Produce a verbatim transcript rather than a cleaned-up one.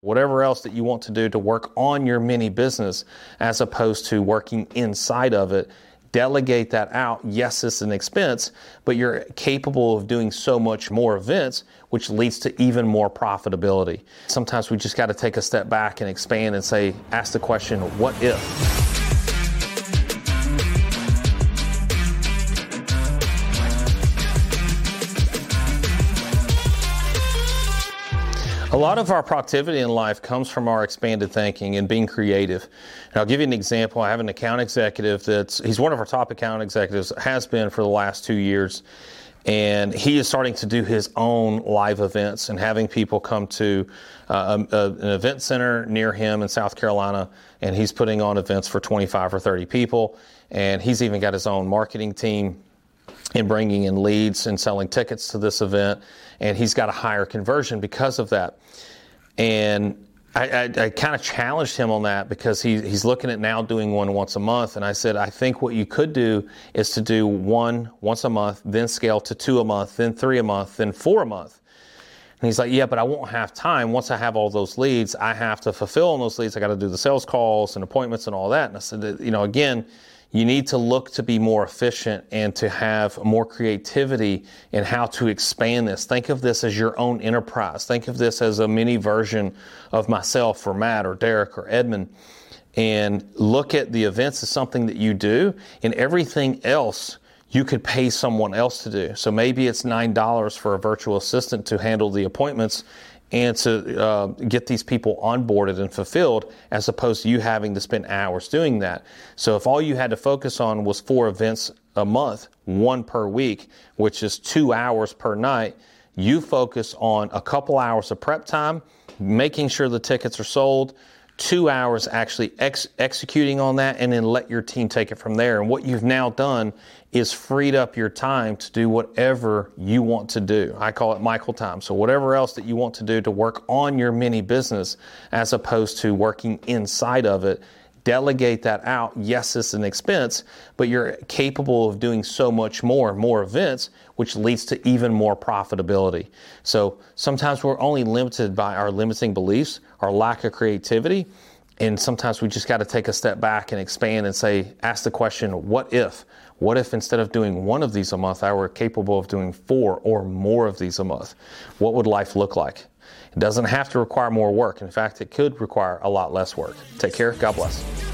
whatever else that you want to do to work on your mini business as opposed to working inside of it. Delegate that out. Yes, it's an expense, but you're capable of doing so much more events, which leads to even more profitability. Sometimes we just got to take a step back and expand and say, ask the question, what if? A lot of our productivity in life comes from our expanded thinking and being creative. And I'll give you an example. I have an account executive that's, he's one of our top account executives, has been for the last two years. And he is starting to do his own live events and having people come to uh, a, a, an event center near him in South Carolina. And he's putting on events for twenty-five or thirty people. And he's even got his own marketing team in bringing in leads and selling tickets to this event. And he's got a higher conversion because of that. And I, I, I kind of challenged him on that because he, he's looking at now doing one once a month. And I said, I think what you could do is to do one once a month, then scale to two a month, then three a month, then four a month. And he's like, yeah, but I won't have time. Once I have all those leads, I have to fulfill on those leads. I got to do the sales calls and appointments and all that. And I said, you know, again, you need to look to be more efficient and to have more creativity in how to expand this. Think of this as your own enterprise. Think of this as a mini version of myself or Matt or Derek or Edmund. And look at the events as something that you do, and everything else you could pay someone else to do. So maybe it's nine dollars for a virtual assistant to handle the appointments and to uh, get these people onboarded and fulfilled, as opposed to you having to spend hours doing that. So if all you had to focus on was four events a month, one per week, which is two hours per night, you focus on a couple hours of prep time, making sure the tickets are sold, two hours actually ex- executing on that, and then let your team take it from there. And what you've now done is freed up your time to do whatever you want to do. I call it Michael time. So whatever else that you want to do to work on your mini business as opposed to working inside of it, delegate that out. Yes, it's an expense, but you're capable of doing so much more, more events, which leads to even more profitability. So sometimes we're only limited by our limiting beliefs, our lack of creativity, and sometimes we just got to take a step back and expand and say, ask the question, what if? What if instead of doing one of these a month, I were capable of doing four or more of these a month? What would life look like? It doesn't have to require more work. In fact, it could require a lot less work. Take care. God bless.